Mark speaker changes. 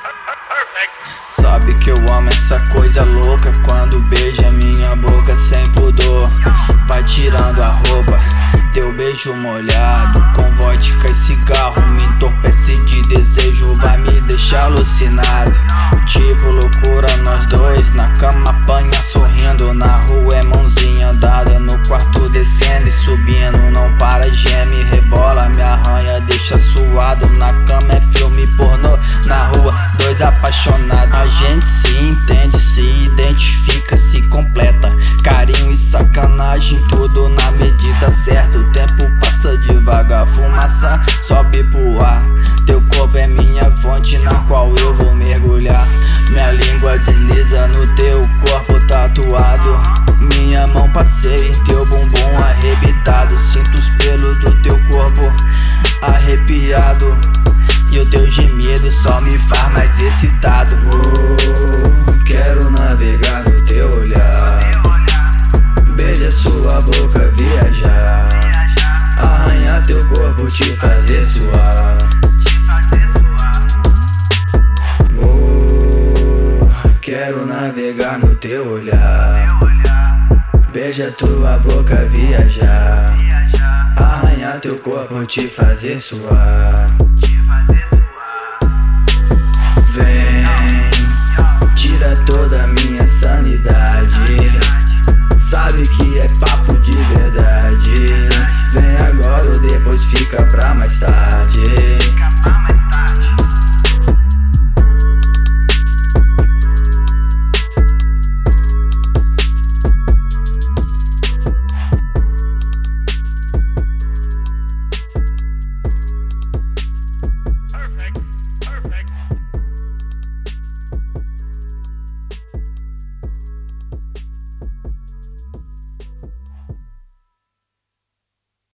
Speaker 1: Sabe que eu amo essa coisa louca, quando beija minha boca sem pudor. Vai tirando a roupa, teu beijo molhado com vodka e cigarro me entorpece de desejo, vai me deixar alucinado. Tipo loucura nós dois, na cama apanha sorrindo, na rua é mãozinha dada, no quarto descendo e subindo. Não para, geme, rebola, me arranha, deixa suado. Na cama é filme pornô, na rua dois apaixonados. A gente se entende, se identifica, se completa. Carinho e sacanagem, tudo na medida certa. O tempo passa devagar, fumaça sobe pro ar. Teu corpo é minha fonte na qual eu vou mergulhar. Minha língua desliza no teu corpo tatuado. Minha mão passeia em teu bumbum arrebitado. Sinto os pelos do teu corpo arrepiado, e o teu gemido só me faz mais excitado.
Speaker 2: Quero navegar no teu olhar, beija sua boca, viajar, arranhar teu corpo, te fazer suar. Quero navegar no teu olhar, beija tua boca, viajar, arranhar teu corpo, te fazer suar.